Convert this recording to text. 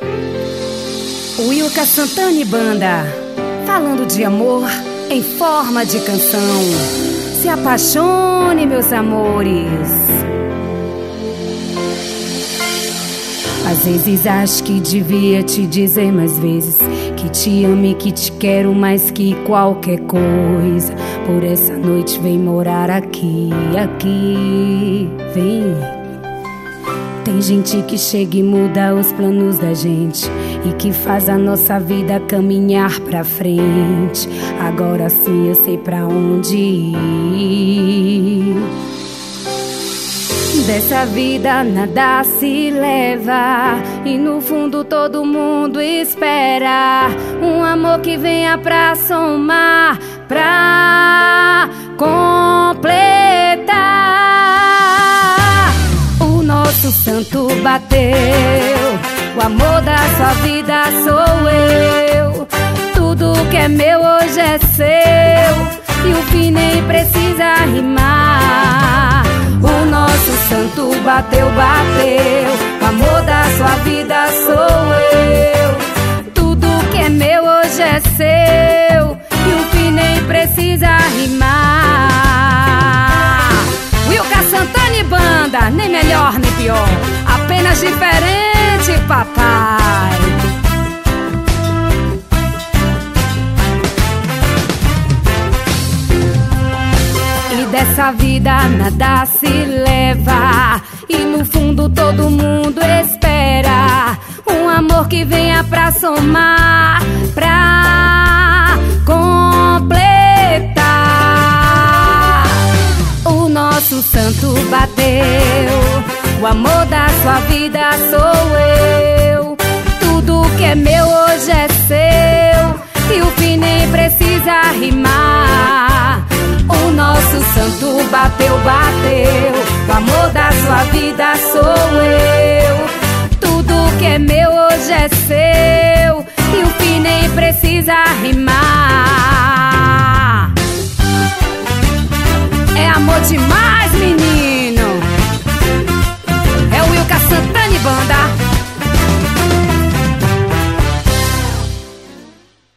Wilka Santana e Banda, falando de amor em forma de canção. Se apaixone, meus amores. Às vezes acho que devia te dizer mais vezes que te amo e que te quero mais que qualquer coisa. Por essa noite vem morar aqui, vem. Tem gente que chega e muda os planos da gente e que faz a nossa vida caminhar pra frente. Agora sim eu sei pra onde ir. Dessa vida nada se leva e no fundo todo mundo espera um amor que venha pra somar, pra completar. O nosso santo bateu, o amor da sua vida sou eu. Tudo que é meu hoje é seu e o fim nem precisa rimar. O nosso santo bateu, o amor da sua vida sou eu. Tudo que é meu hoje é seu e o fim nem precisa rimar. Wilka Santana e Banda, nem melhor nem pior, apenas diferente, papai. Dessa vida nada se leva e no fundo todo mundo espera um amor que venha pra somar, pra completar. O nosso santo bateu, o amor da sua vida sou eu. Tudo que é meu hoje é seu e o fim nem precisa rimar. O nosso santo bateu, o amor da sua vida sou eu. Tudo que é meu hoje é seu e o fim nem precisa rimar. É amor demais.